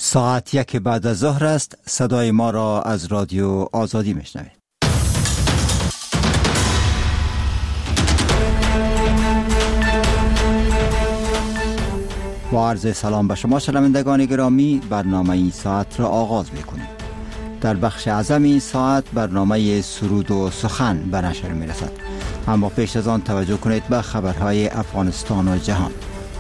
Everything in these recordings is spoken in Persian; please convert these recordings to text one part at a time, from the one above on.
ساعت 1 بعد از ظهر است. صدای ما را از رادیو آزادی میشنوید. با عرض سلام به شما شنوندگان گرامی، برنامه این ساعت را آغاز میکنیم. در بخش اعظم این ساعت برنامه سرود و سخن به نشر میرسد، اما پیش از آن توجه کنید به خبرهای افغانستان و جهان.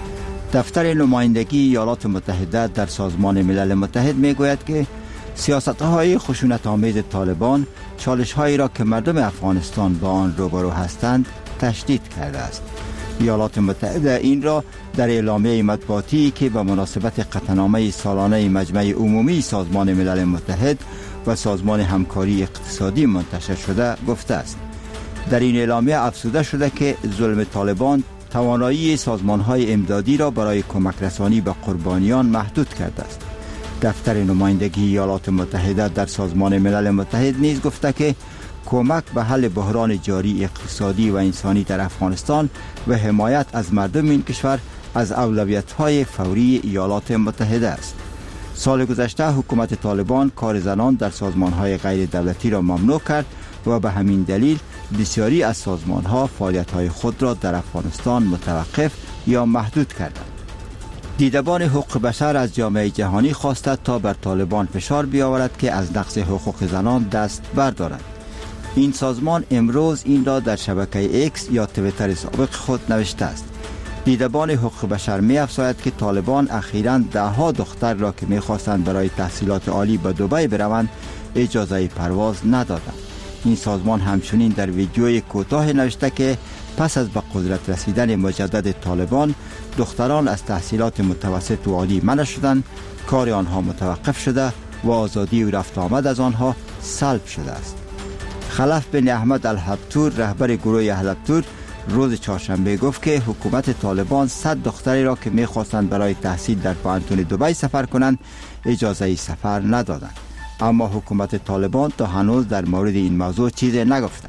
دفتر نمایندگی ایالات متحده در سازمان ملل متحد میگوید که سیاست‌های خشونت‌آمیز طالبان چالش‌هایی را که مردم افغانستان با آن روبرو هستند تشدید کرده است. ایالات متحده این را در اعلامیه مطبوعاتی که به مناسبت قطعنامه سالانه مجمع عمومی سازمان ملل متحد و سازمان همکاری اقتصادی منتشر شده گفته است. در این اعلامیه افزوده شده که ظلم طالبان توانایی سازمان‌های امدادی را برای کمک رسانی به قربانیان محدود کرده است. دفتر نمایندگی ایالات متحده در سازمان ملل متحد نیز گفته که کمک به حل بحران جاری اقتصادی و انسانی در افغانستان و حمایت از مردم این کشور از اولویت‌های فوری ایالات متحده است. سال گذشته حکومت طالبان کار زنان در سازمان‌های غیر دولتی را ممنوع کرد و به همین دلیل بسیاری از سازمان‌ها فعالیت‌های خود را در افغانستان متوقف یا محدود کردند. دیدبان حقوق بشر از جامعه جهانی خواسته تا بر طالبان فشار بیاورد که از نقض حقوق زنان دست بردارد. این سازمان امروز این را در شبکه اکس یا توییتر سابق خود نوشته است. دیدبان حقوق بشر می‌افزاید که طالبان اخیراً ده‌ها دختر را که می‌خواستند برای تحصیلات عالی به دبی بروند اجازه پرواز ندادند. این سازمان همچنین در ویدیوی کوتاه نوشته که پس از به قدرت رسیدن مجدد طالبان دختران از تحصیلات متوسط و عالی منع شدند، کار آنها متوقف شده و آزادی و رفت آمد از آنها سلب شده است. خلف بن احمد الحبتور رهبر گروه الحبتور روز چهارشنبه گفت که حکومت طالبان 100 دختری را که می‌خواستند برای تحصیل در پانتون دبی سفر کنند اجازه سفر ندادند. اما حکومت طالبان تا هنوز در مورد این موضوع چیزی نگفته.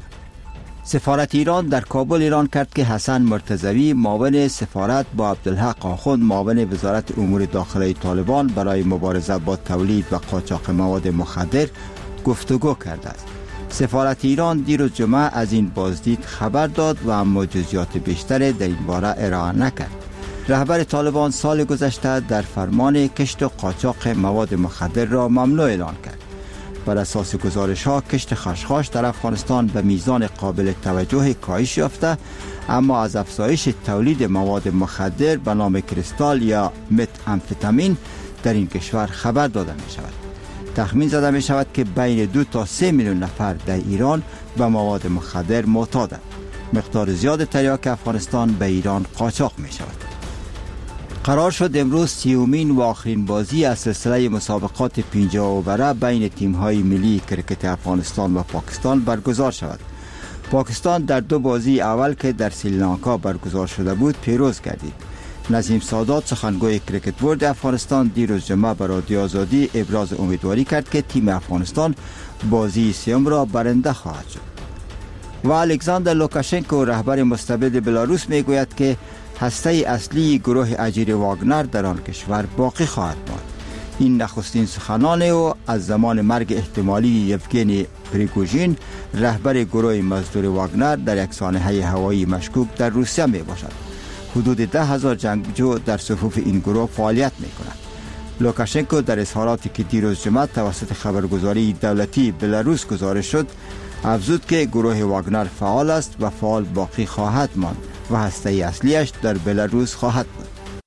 سفارت ایران در کابل اعلام کرد که حسن مرتضوی معاون سفارت با عبدالحق آخوند معاون وزارت امور داخلی طالبان برای مبارزه با تولید و قاچاق مواد مخدر گفتگو کرده است. سفارت ایران دیروز جمعه از این بازدید خبر داد و اما جزئیات بیشتری در این باره ارائه نکرد. رهبر طالبان سال گذشته در فرمان کشت و قاچاق مواد مخدر را ممنوع اعلان کرد. بر اساس گزارش‌ها کشت خشخاش در افغانستان به میزان قابل توجه کاهش یافته، اما از افزایش تولید مواد مخدر به نام کریستال یا مت امفتامین در این کشور خبر داده می شود. تخمین زده می شود که بین 2 تا 3 میلیون نفر در ایران به مواد مخدر معتادند. مقدار زیاد تریاک افغانستان به ایران قاچاق می شود. قرار شد امروز 30مین و آخرین بازی از سلسله مسابقات 50 اووره بین تیم‌های ملی کرکت افغانستان و پاکستان برگزار شود. پاکستان در 2 بازی اول که در سریلانکا برگزار شده بود پیروز گردید. نظیم سادات سخنگوی کرکت بورد افغانستان دیروز جمعه به رادیو آزادی ابراز امیدواری کرد که تیم افغانستان بازی سوم را برنده خواهد شد. و الکساندر لوکاشنکو رهبر مستبد بلاروس میگوید که هسته اصلی گروه اجیر واگنر در آن کشور باقی خواهد ماند. این نخستین سخنان او از زمان مرگ احتمالی یفگنی پریگوژین رهبر گروه مزدور واگنر در یک سانحه هوایی مشکوک در روسیه می باشد. حدود 10,000 جنگجو در صفوف این گروه فعالیت می کنند. لوکاشنکو در اظهاراتی که دیروز جمعه توسط خبرگزاری دولتی بلاروس گزارش شد افزود که گروه واگنر فعال است و فعال باقی خواهد ماند و هسته اصلیش در بلاروس خواهد بود.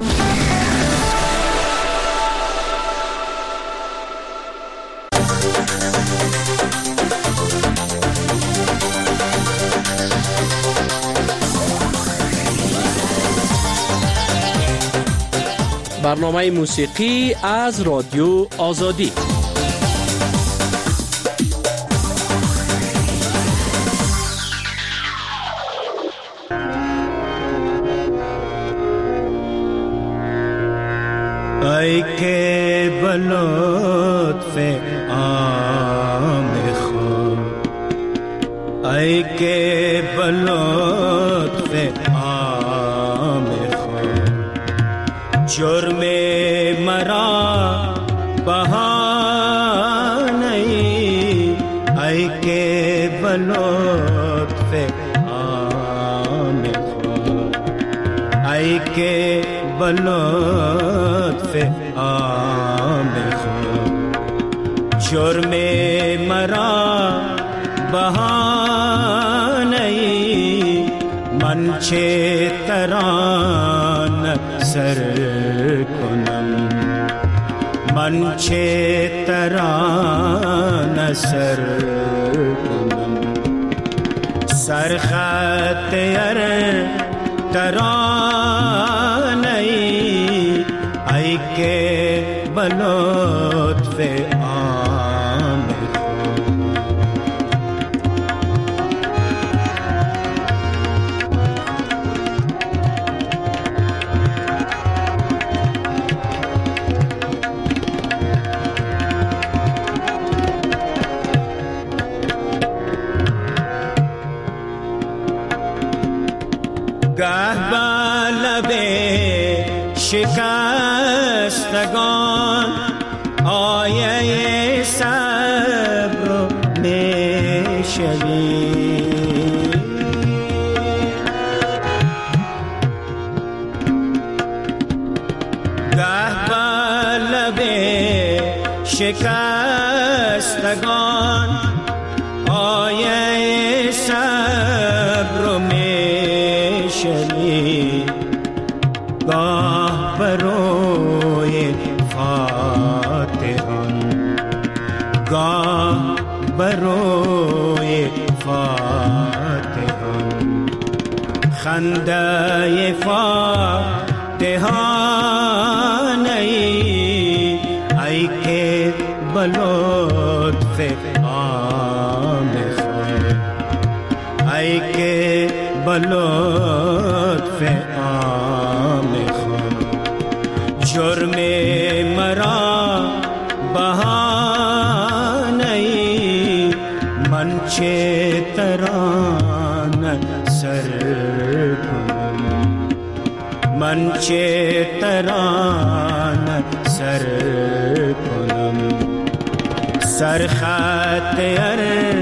برنامه موسیقی از رادیو آزادی. ای که بلطف عام خود، ای که بلطف عام خود جرم مرا बहाने ऐ के बलुत्फ़ आम ख्वाब ऐ के बलुत्फ़ आम ख्वाब जुर्मे मरा बहाने मनचे तरान सर कुनम मनचे तरान सर कुनम सरखत अर तराने ऐ के बलुत्फ़ आम गहबलबे शिकस्तगان आये सब्र में शबीर गहबलबे शिकस्तगان आये सब्र में गाह बरोए फातिहान गाह बरोए फातिहान खंदाए फातिहान ऐ के बलुत्फ़ आम ख्वाब ऐ के बलुत्फ़ आम ख्वाब जुर्मे मरा बहाने मनचे तरान सर कुनम मनचे तरान सर कुनम सरखत अर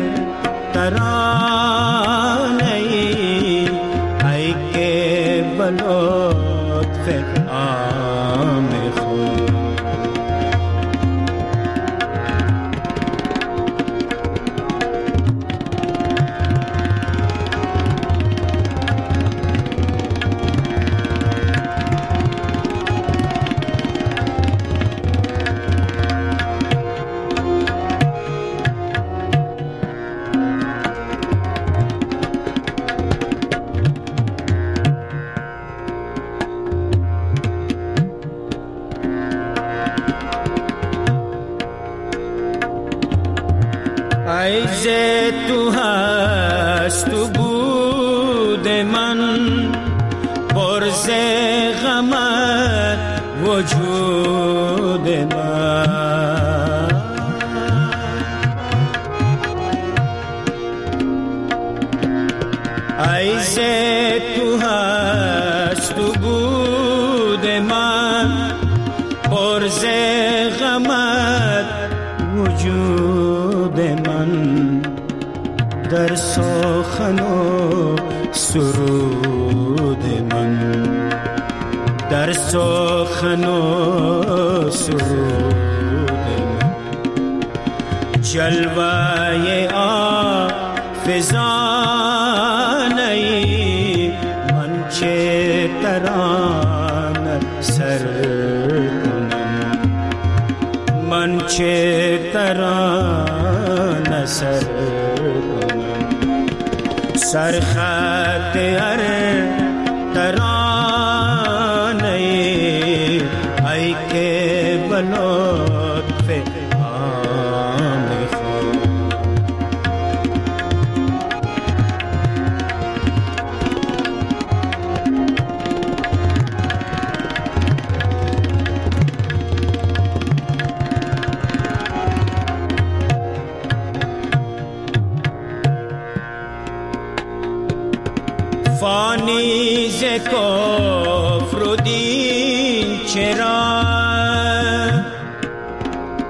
तराने ऐ के बलुत्फ़ आम ख्वाब ऐसे तू हस्त بود من پرز غمت وجود من ऐसे तू हस्त بود من پرز غمت وجود من در سخن و سرود من در سخن و سرود من جلوه آفزانه من چه تران سر کنم من چه تران سر सरखत अर तराने ऐ के बलुत्फ़ आम ख्वाब فانی ز کفر و دین چرا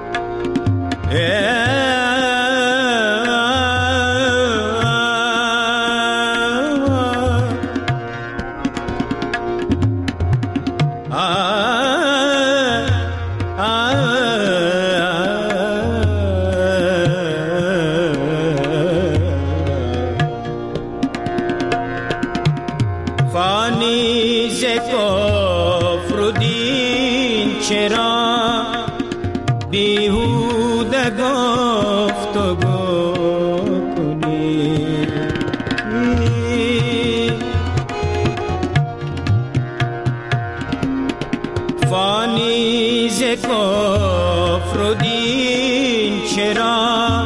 فانی ز کفر و دین چرا بیهوده گفتگو کنی؟ فانی ز کفر و دین چرا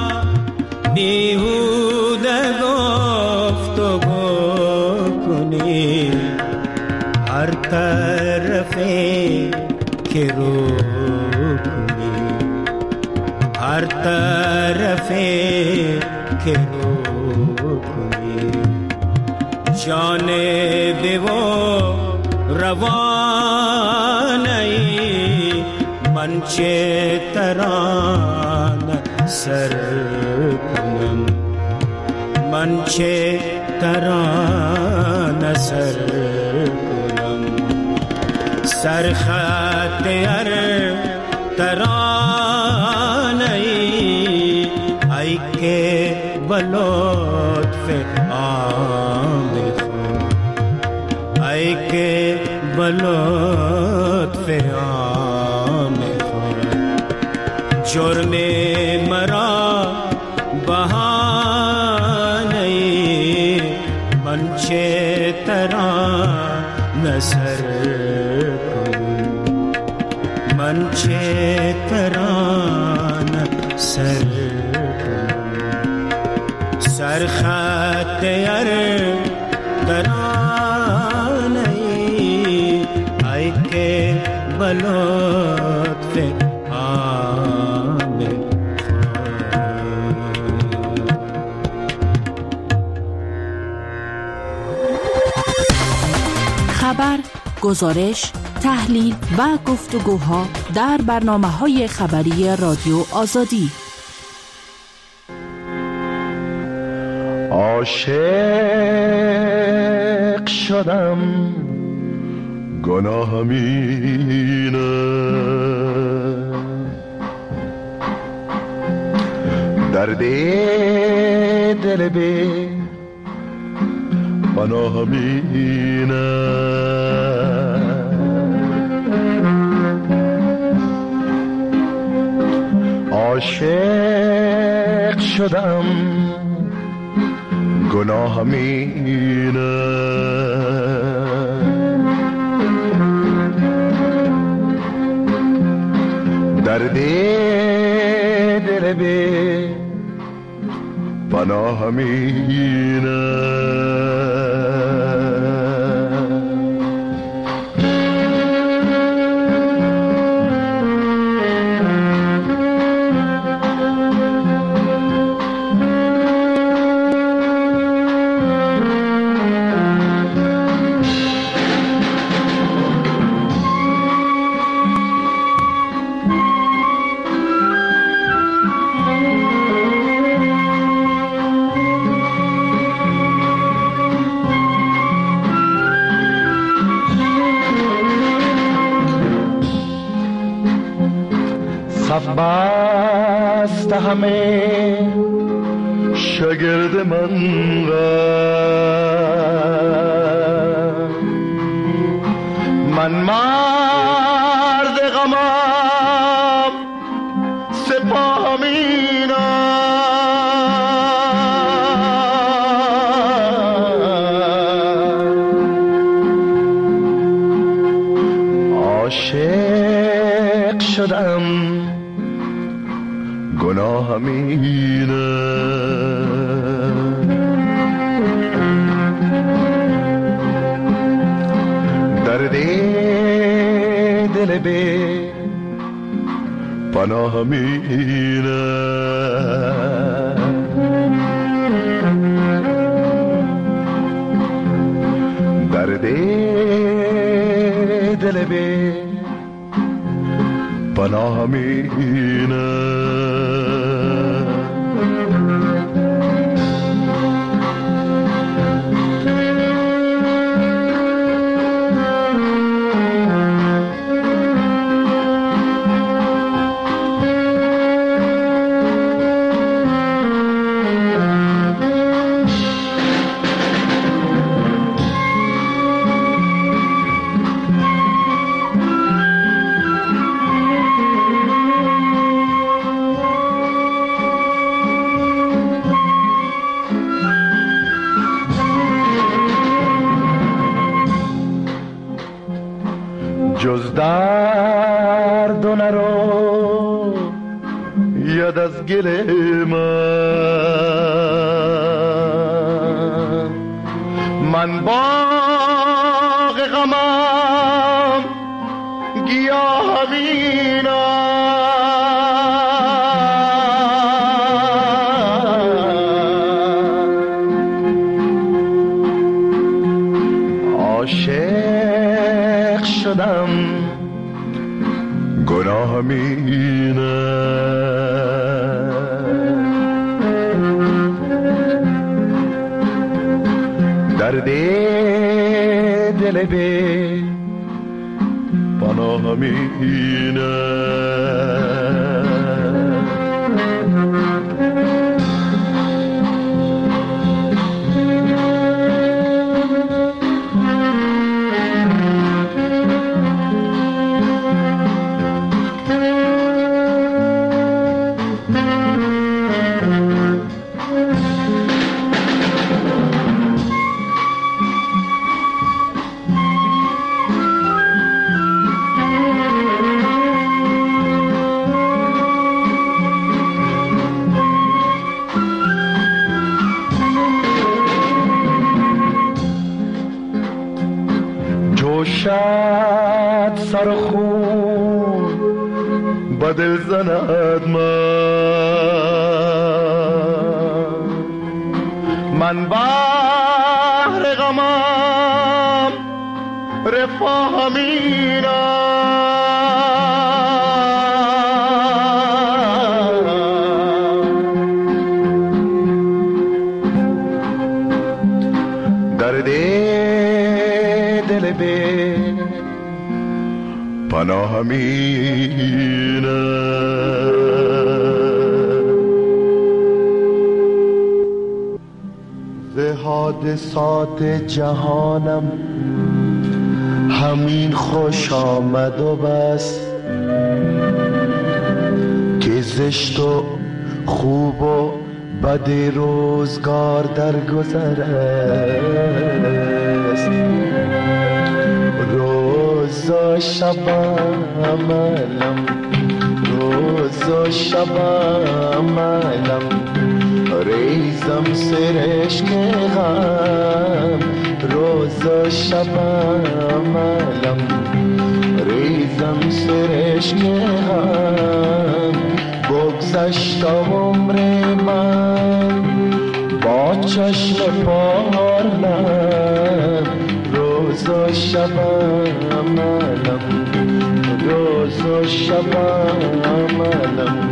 بیهوده گفتگو کنی؟ هر طرفی که رو کنی، هر طرفی که رو کنی، جانب و روانی من چه ترانه سر کنم، من چه ترانه سر کنم، سرخط ار ترانه ای که بلطف عام خود، ای که بلطف عام خود جرم مرا بهانه من چه ترانه سر کنم، من چه ترانه سر کنم، سرخط ار ترانه ای که بلطف عام خبر، گزارش، تحلیل و گفتگوها در برنامه‌های خبری رادیو آزادی. عاشق شدم گناهم اینه، درد دل بی پناهم اینه، عاشق شدم گناهم اینه، درد دل بی پناهم اینه. صف بست همه شاگرد من را، من مرد غمم سپاهم اینا، عاشق شدم گناهم اینه، درد دل بی پناهم اینه، درد دل بی پناهم اینه. درد و نرو ید از گل من باغ غمم گیاه عاشق شدم گناه مینه درد دل به پناه مینه جوشد سر خون با دل زند من بحر غمم رفاه میرم درد دل به پناه مینه ز حادثات جهانم همین خوش آمد و بس که زشت و خوب و بد روزگار در گذر است روز و شب عملم روز و شب عملم ریزم سرشک غم روز و شب عملم ریزم سرشک غم بگذشت عمر من با چشم پارلم روز و شب عملم روز و شب عملم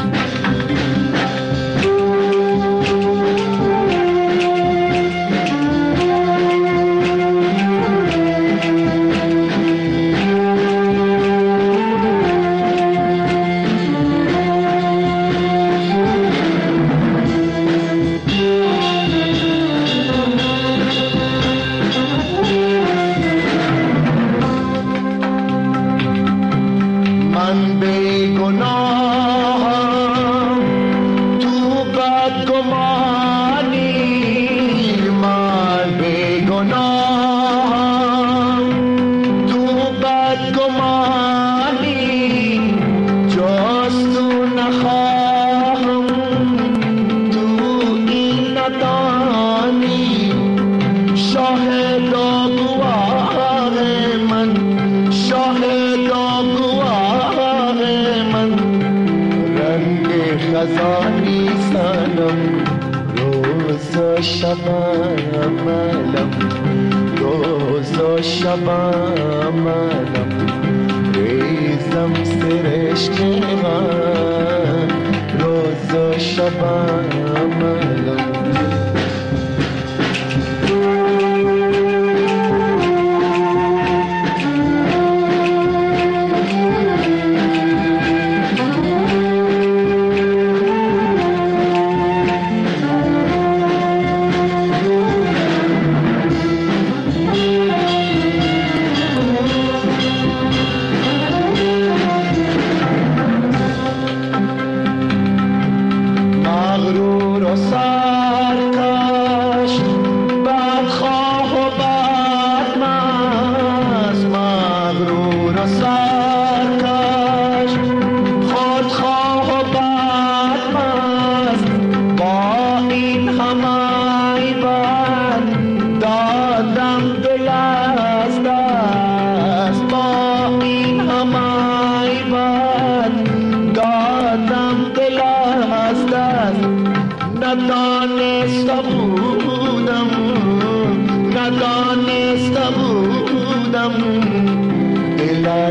خزانی سنم روز و شب عملم روز و شب عملم ریزم سرشک غم روز و شب عملم مغرور و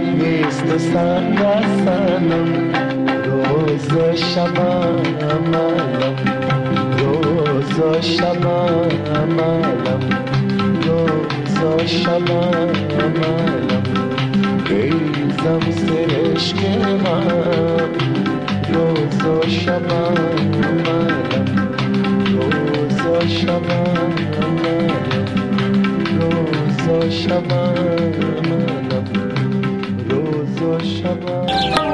نیست و سرنسنم روز و شبم علم روز و شبم علم روز و شبم علم گیزم سرشک من روز و شبم علم روز و شبم علم روز و شبم علم روز و شبم.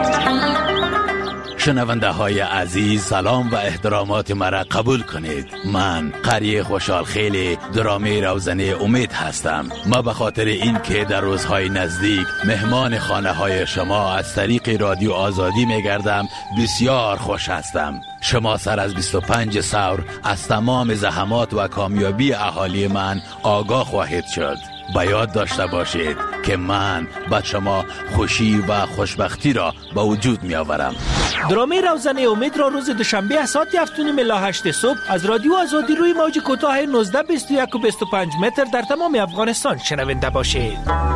شنونده های عزیز، سلام و احترامات مرا قبول کنید. من قری خوشحال خیلی درامه روزنه امید هستم. ما به خاطر این که در روزهای نزدیک مهمان خانه های شما از طریق رادیو آزادی میگردم بسیار خوش هستم. شما سر از 25 ثور از تمام زحمات و کامیابی اهالی من آگاه خواهید شد. با یاد داشته باشید که من به شما خوشی و خوشبختی را به وجود می آورم. درامه روزنه امید را روز دوشنبه ساعت 7:30 الی 8 صبح از رادیو آزادی روی موج کوتاه 19 21 و 25 متر در تمام افغانستان شنونده باشید.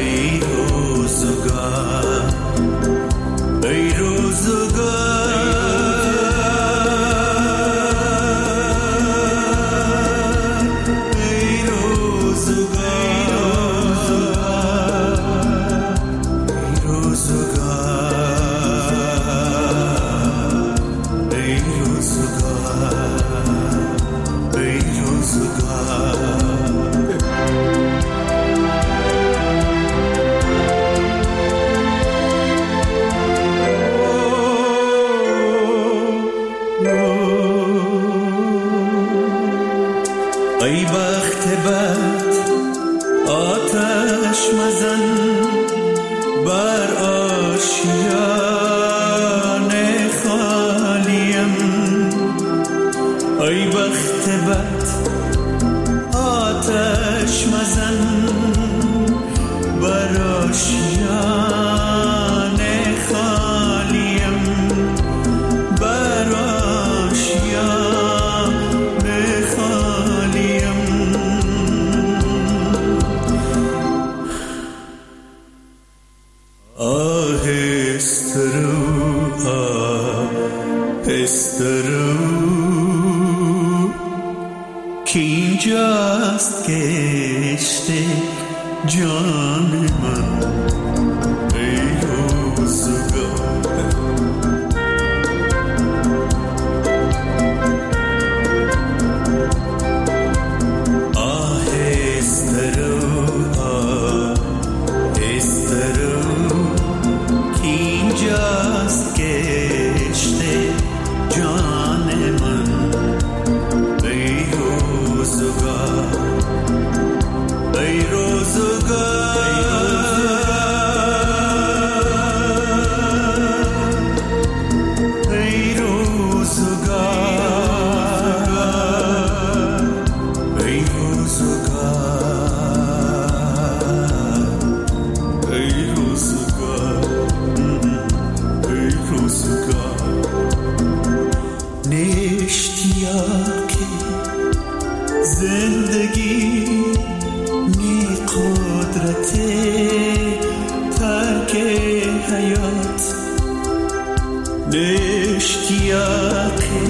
ای روزگار نازن بر آشیان خالیم، بر آشیان خالیم. آهسترو که اینجاست کشته جان من، ای روزگار. آهسترو که اینجاست کشته جان من، ای روزگار، ای روزگار، ای روزگار، ای روزگار، ای روزگار، ای روزگار. نشتیاکی زندگی نی قدرت ترک حیات، نشتیاکی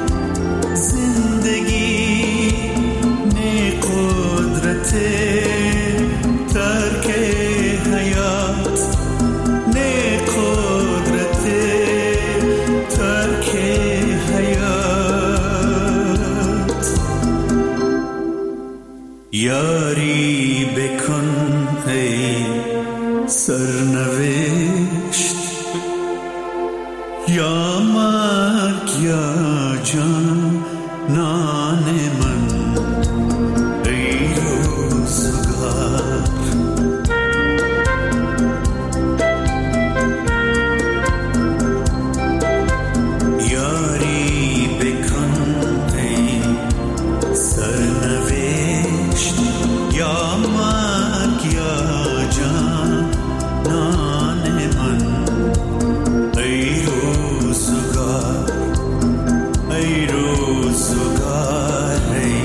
زندگی نی قدرت ترک حیات، نی قدرت ترک حیات. یاری بکن ای سرنوشت، یا مرگ یا جان نان من، ای روزگار. یاری بکن ای سرنوشت، یا مرگ یا جان نان من، ای روزگار، ای روزگار، ای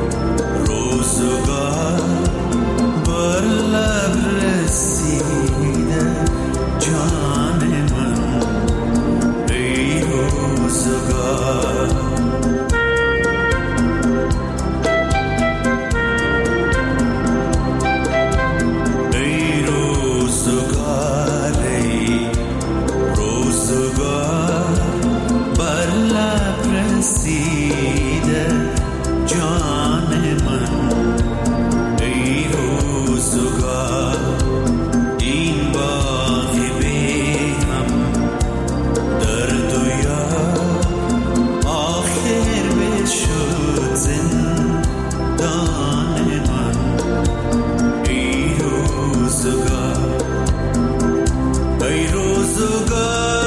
روزگار. بر لب رسیده جان من، ای روزگار. ای روزگار، ای روزگار. بر لب رسیده جان من، ای روزگار. این باغ بهم درد و یار آخر بشد زندان من، ای روزگار، ای روزگار،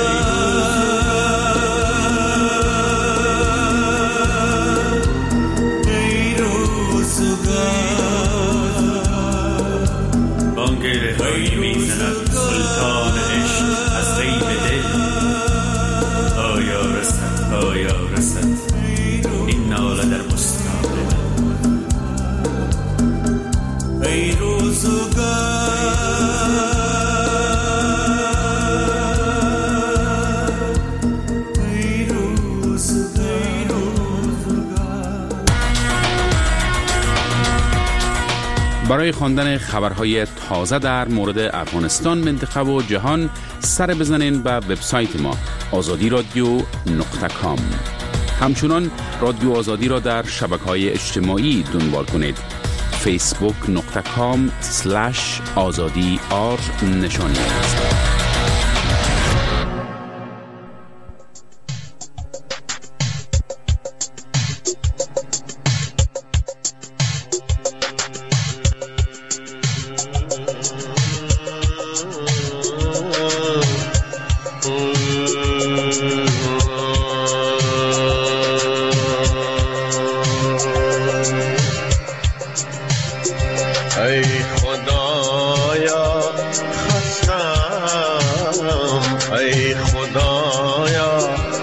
ای روزگار. بانگه هایی میزند سلطان عشق از غیب دل، آیا رسد، آیا رسد این ناله در بستان من، ای روزگار، ای روزگار. برای خواندن خبرهای تازه در مورد افغانستان، منطقه و جهان سر بزنین به وبسایت ما azadiradio.com. همچنان رادیو آزادی را در شبکه‌های اجتماعی دنبال کنید. facebook.com/azadi_r نشانی است. ای خدایا خستم، ای خدایا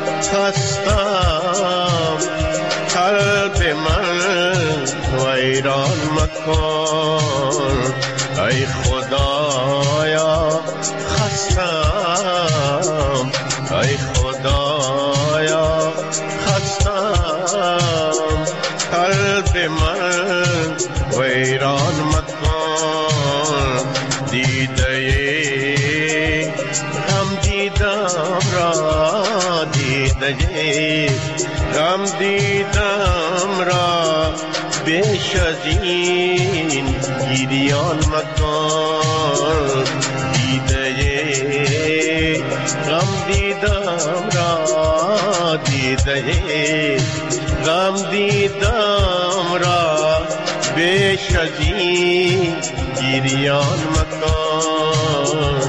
خستم، قلب من ویران مکن. ای خدایا خستم، ای خدایا خستم، قلب من ویران مکن. دیده غم دیدم را، دیده غم دیدم را، بیش از این گریان مکن. دیده غم دیدم را، دیده غم دیدم را، بیش از این گریان مکن.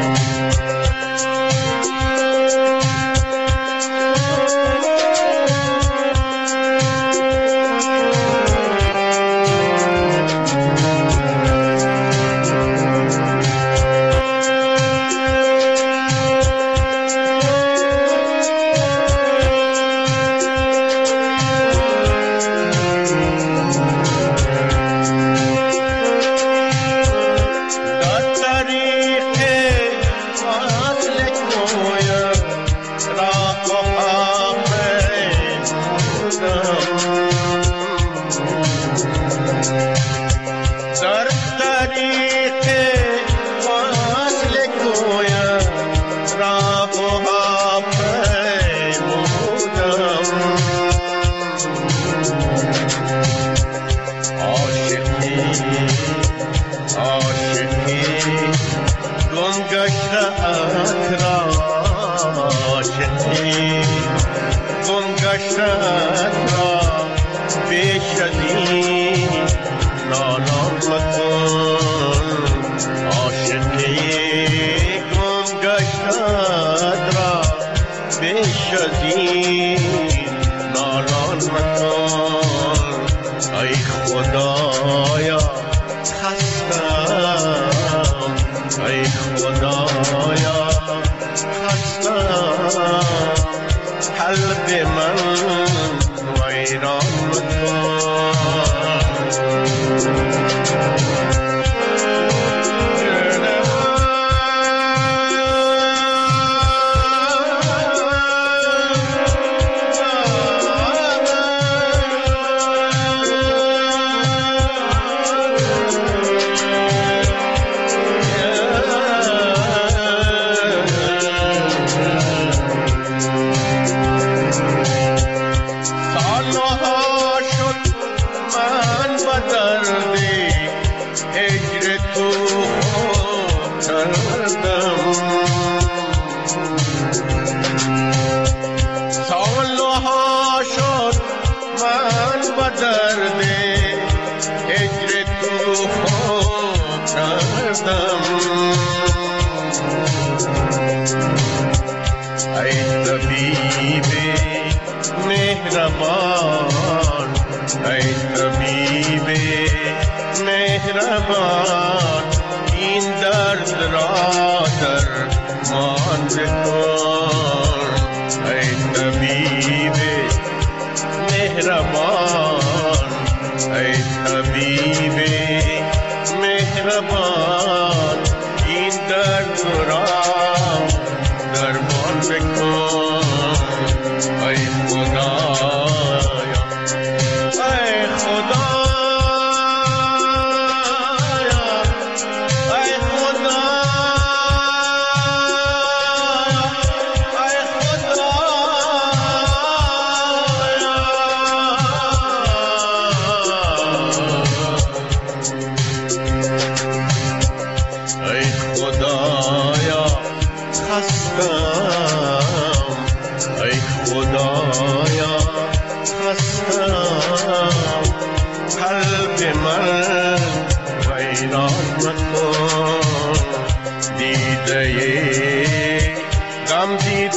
غم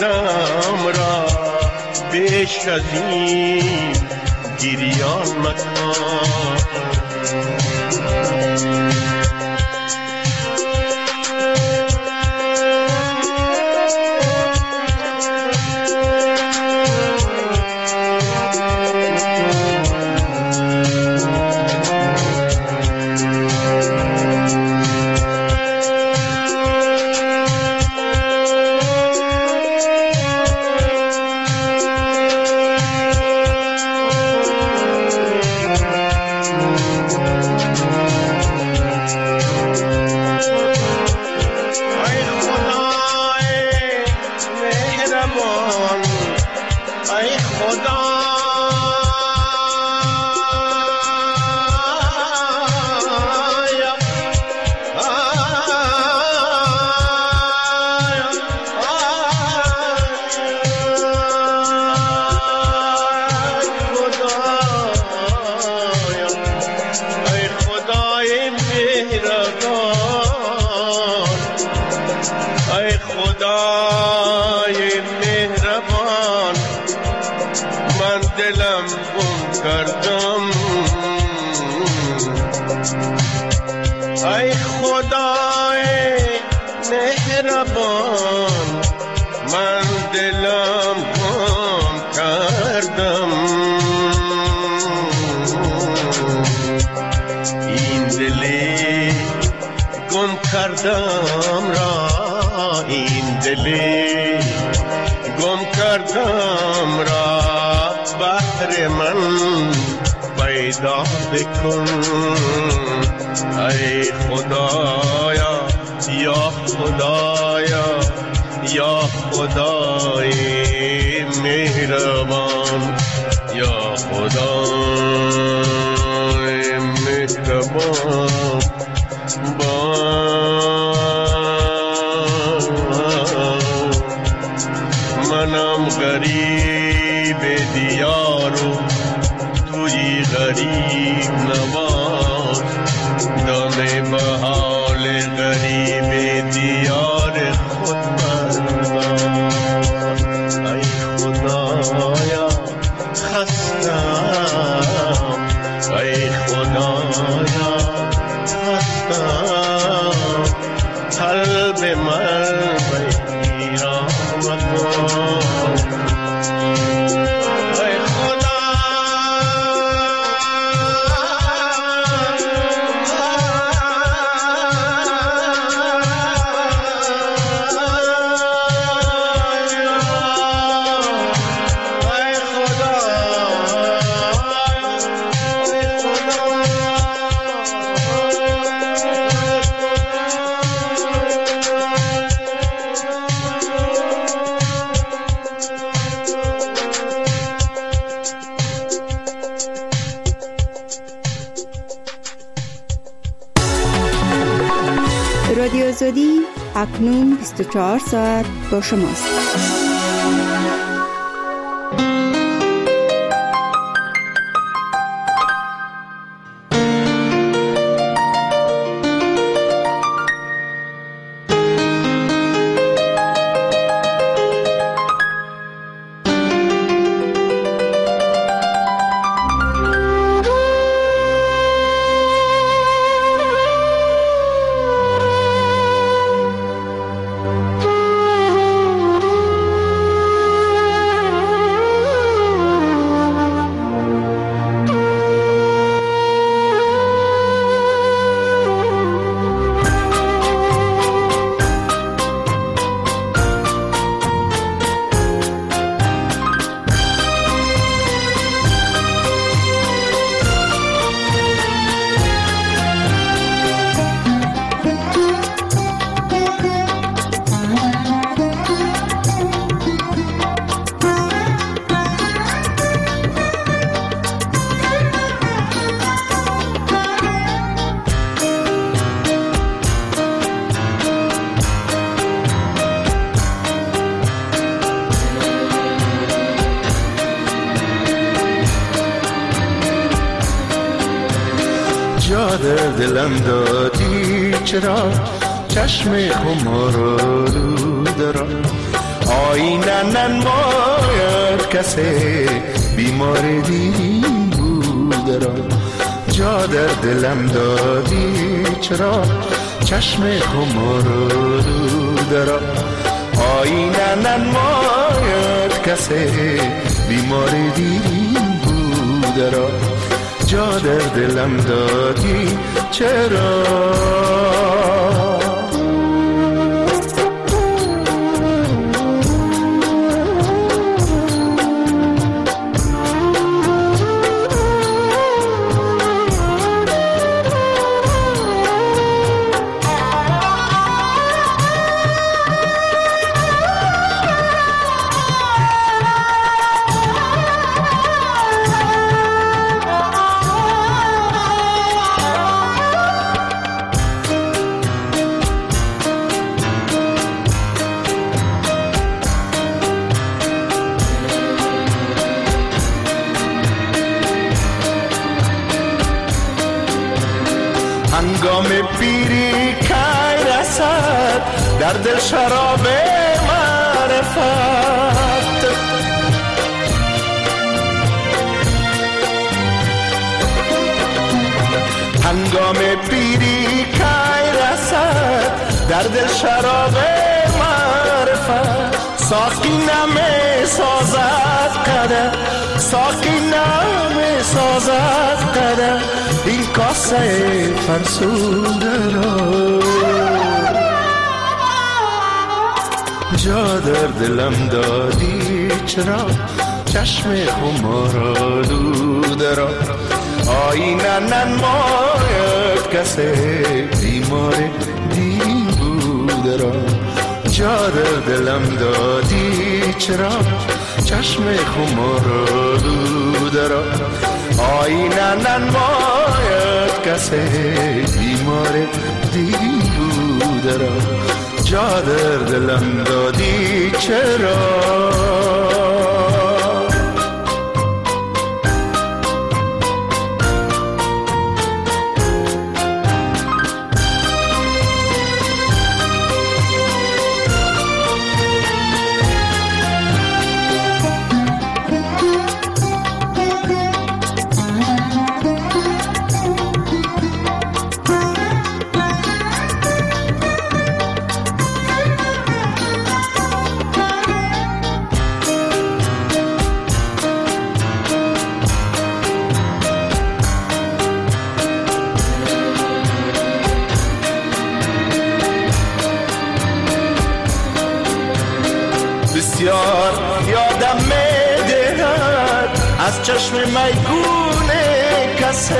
دیدم را بیش از این گریان مکن. خدای مهربان من دلم گم کردم، ای خدای مهربان من دلم گم کردم، این دلی گم کردم را، این دلی گم کردم را بهر من پیدا بکن، ای خدایا یا خدایا یا خدای مهربان، یا خدای مهربان منم غریب دیارو توی غریب نواز، دم به حال غریب دیار خود بردار، ای خدایا خستم، ای خدایا خستم، قلب من بیرام کن، ای خدا رادیو آزادی اکنون 24 ساعت با شماست. جا در دلم دادی چرا چشم خمارالوده را، آینه ننماید کسی بیمار دین بوده را، جا در دلم دادی چرا چشم خمارالوده را، آینه ننماید کسی بیمار دین بوده را، جا در دلم دادی چرا. هنگام پیری کی رسد در دل شراب معرفت. هنگام پیری کی رسد در دل شراب معرفت. ساقی نمی سازد قدر، ساقی نمی سازد قدر این کاسه فرسوده را. جا در دلم دادی چرا چشم خمار آلوده را. آینه ننماید کسی بیمار دین بوده را. جا در دلم دادی چرا چشم خمار آلوده را. آینه ننماید کسی بیمار دین بوده را. جا در دلم دادی چرا. بسیار یادم می‌دهد از چشم میگون کسی.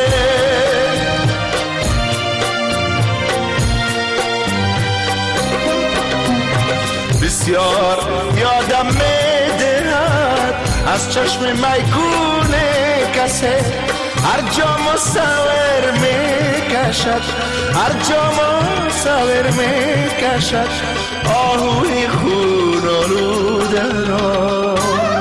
بسیار یادم می‌دهد از چشم میگون کسی. هر جا مصور میکشد، هر جا مصور میکشد آهوی خون آلوده را.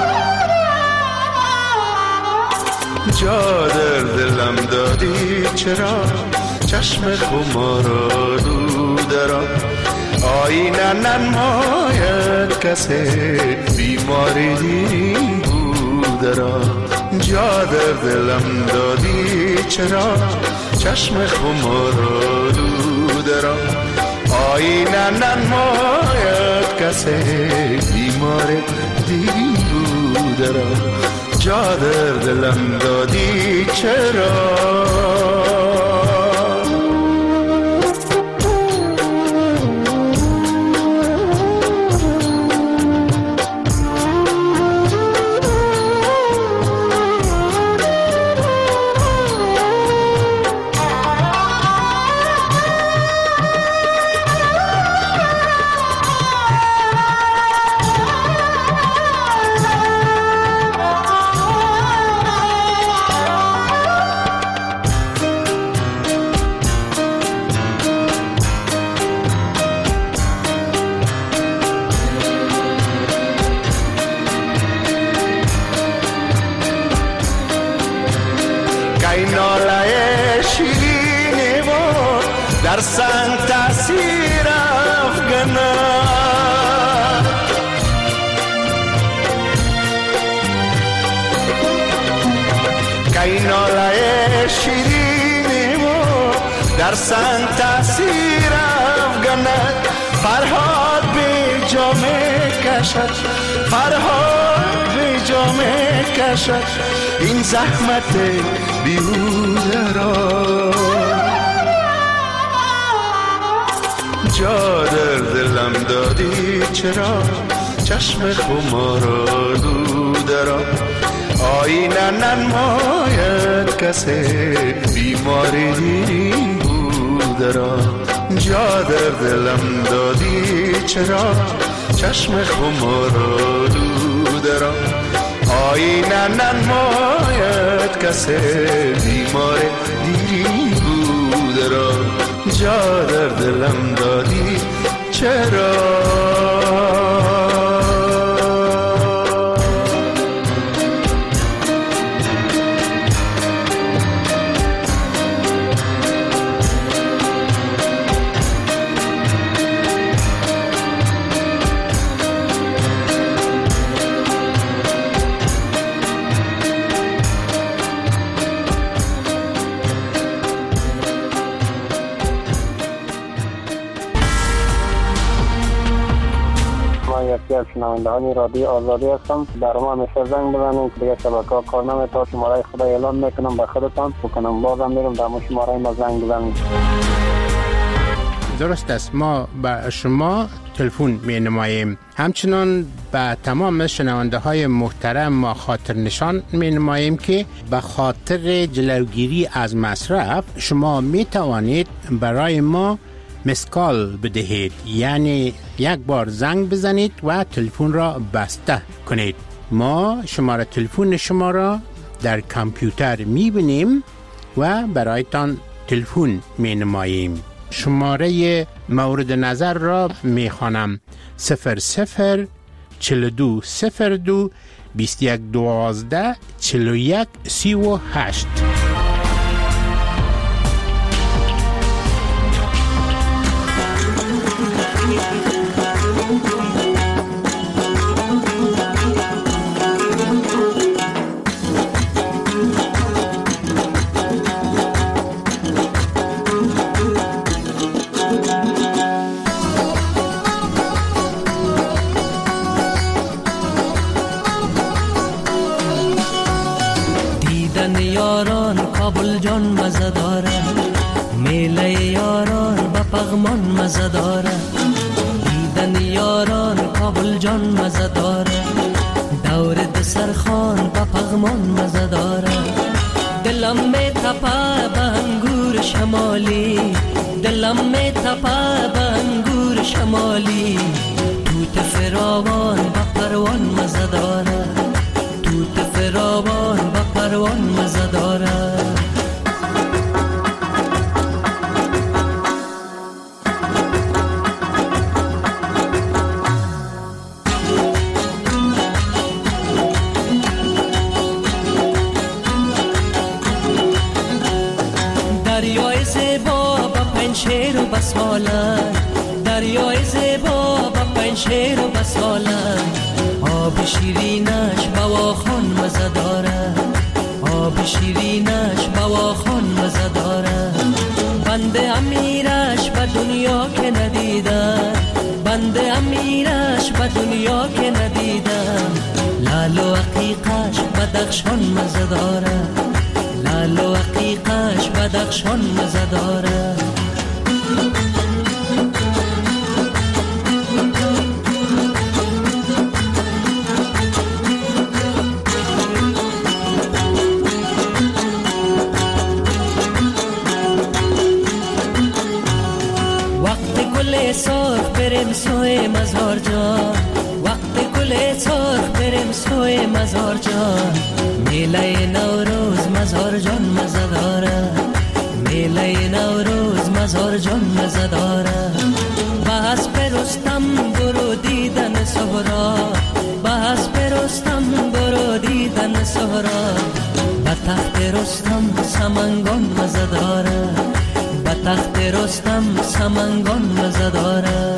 جا در دلم دادی چرا چشم خمار آلوده را. آینه ننماید کسی بیماری دین بوده را. جا در دلم دادی چرا چشم خمار آلوده را. آینه ننماید کسی بیمار دین بوده را. جا در دلم دادی چرا. در سنگ تاثیر افغانم. کای ناله شیرین و در سنگ تاثیر افغانم. فرهاد به جامه کشد، فرهاد به جامه کشد این زحمت بیهوده را. جا در دلم دادی چرا چشم خمار آلوده را. آینه ننماید کسی بیماری دین بوده را. جا در دلم دادی چرا چشم خمار آلوده را. آینه ننماید کسی بیماری دین بوده را. جا در دلم دادی چرا. یکی از شنوندهان رادیو آزادی هستم. برام همیشه زنگ بزنید دیگه شبکه‌ها کار نمی‌کنه. شماره خدا اعلام میکنم به خودتان بکنم بازم میرم در شماره ما زنگ بزنید. درست است، ما به شما تلفن می نماییم. همچنان به تمام شنونده های محترم ما خاطر نشان می نماییم که به خاطر جلوگیری از مصرف شما می توانید برای ما مسکال بدهید، یعنی یک بار زنگ بزنید و تلفن را بسته کنید. ما شماره تلفن شما را در کامپیوتر می بینیم و برایتان تلفن می نماییم. شماره مورد نظر را می خوانم: 00 42 02 21 12 41 38. کابل جان مزه داره، میله یاران با پغمان مزه داره. دیدن یاران کابل جان مزه داره، دور دسرخان با پغمان مزه داره. دلم می تپه به انگور شمالی، دلم می تپه به انگور شمالی. توت فراوان با پروان مزه داره، توت فراوان با پروان مزه داره. دریای زیبا با پنشیر و بسمالن، دریای زیبا با پنشیر و بسمالن. آب شیرینش بواخان مزه داره، آب شیرینش بواخان مزه داره. بنده امیرش به دنیا که ندیدم، بنده امیرش به دنیا که ندیدم. لال و عقیقش بدخشان مزه داره، لال و عقیقش بدخشان مزه داره. سرخ بریم سوی مزار جان، وقت گل سرخ بریم سوی مزار جان. میله نوروز مزار جان مزه داره، میله نوروز مزار جان مزه داره. بحث پرستم برو دیدن سهرا، بحث پرستم برو دیدن سهرا. به تخت رستم سمنگان مزه داره، به تخت رستم سمنگان مزه داره.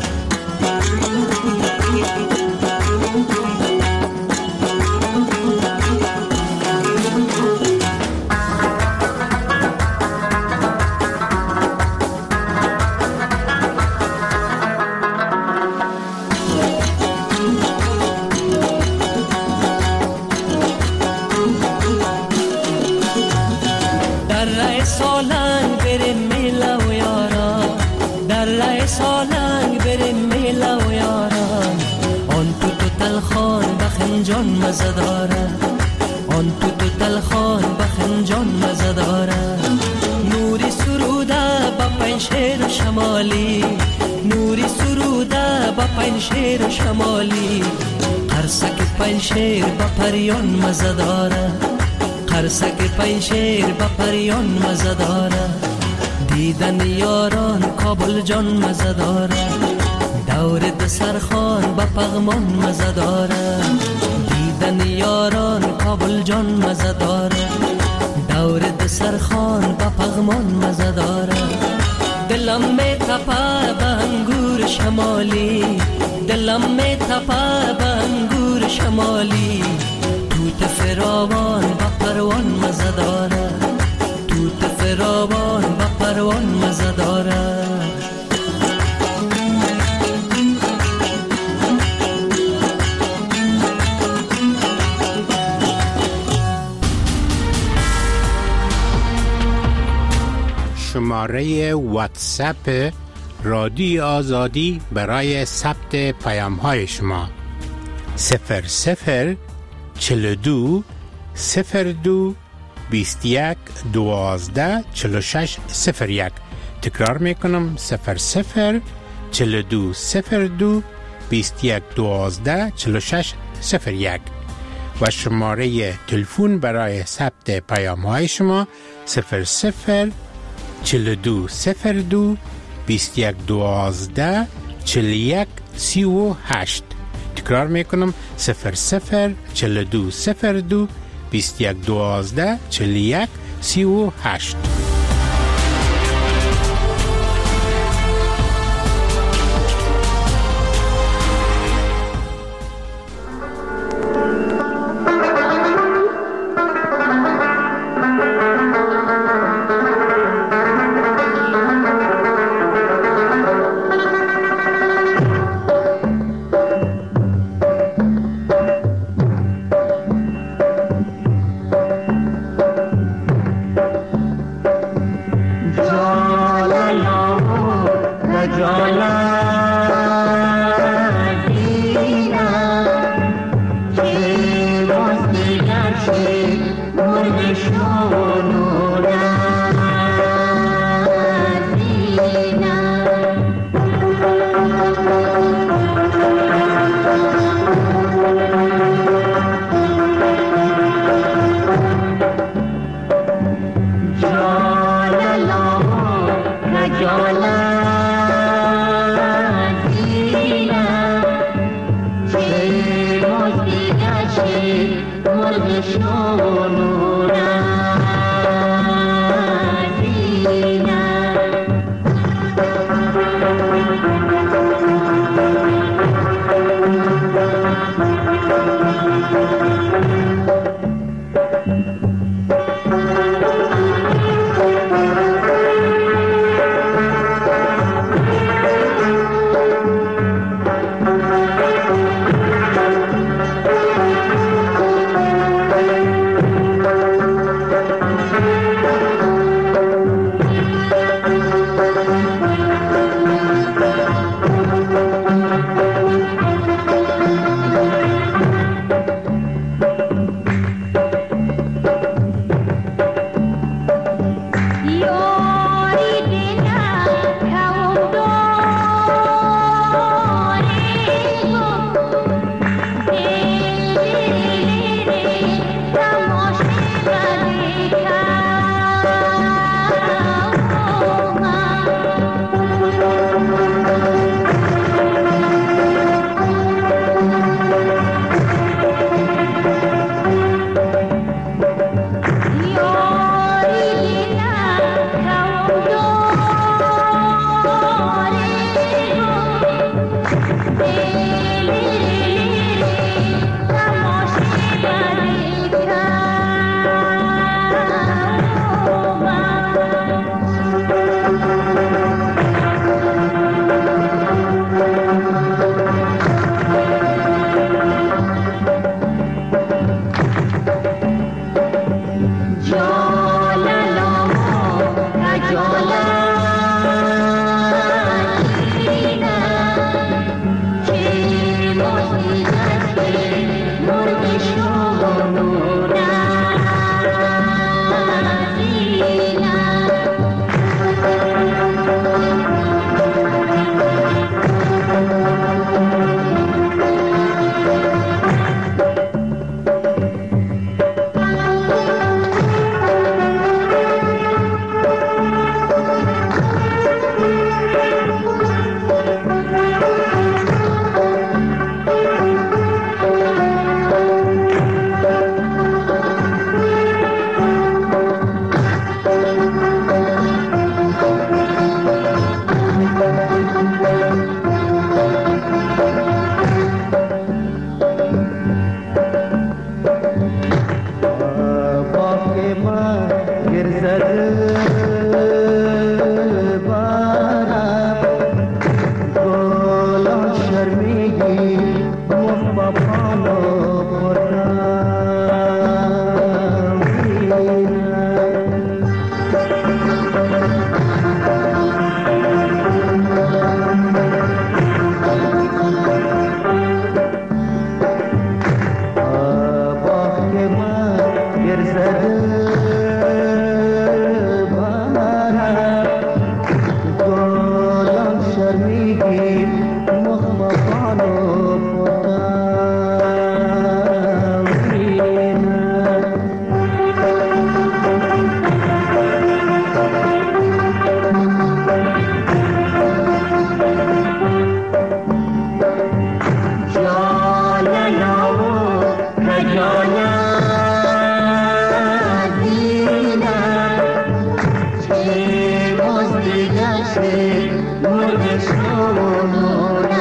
در سالنگ بریم میله و یارا، در سالنگ بریم میله و یارا. آن تو تلخان بخنجان مزه داره، آن تو تلخان بخنجان مزه داره. نوری سروده با پنشیر شمالی، نوری سروده با پنشیر شمالی. قرصک پنشیر با پریان مزه داره، قرصک پنشیر با پریان مزه داره. دیدن یاران کابل جان مزه داره، دور دسرخان با پغمان مزه داره. دیدن یاران کابل جان مزه داره، دور دسرخان با پغمان مزه داره. دلم می تپه به انگور شمالی، دلم می تپه به انگور شمالی. توت فراوان با پروان مزه داره، توت فراوان با پروان مزه داره. شماره واتساپ رادیو آزادی برای ثبت پیام های شما 00 42 02 21 12 46 01. تکرار میکنم 00 42 02 21 12 46 01 و شماره تلفن برای ثبت پیام های شما 00 42 02 21 12 41 38. تکرار میکنم 00 42 02 21 12 41 38. گشته مرغ شما